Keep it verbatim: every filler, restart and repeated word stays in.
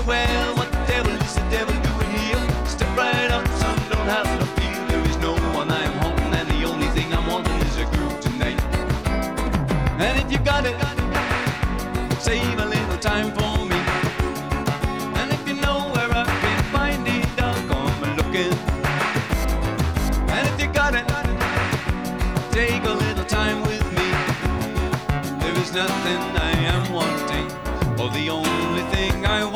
Well, what the devil is the devil doing here? Step right up, son, don't have no fear. There is no one I am haunting, and the only thing I'm wanting is a groove tonight. And if you got it, save a little time for me. And if you know where I can find it, I'll come looking. And if you got it, take a little time with me. There is nothing I am wanting, or the only thing I want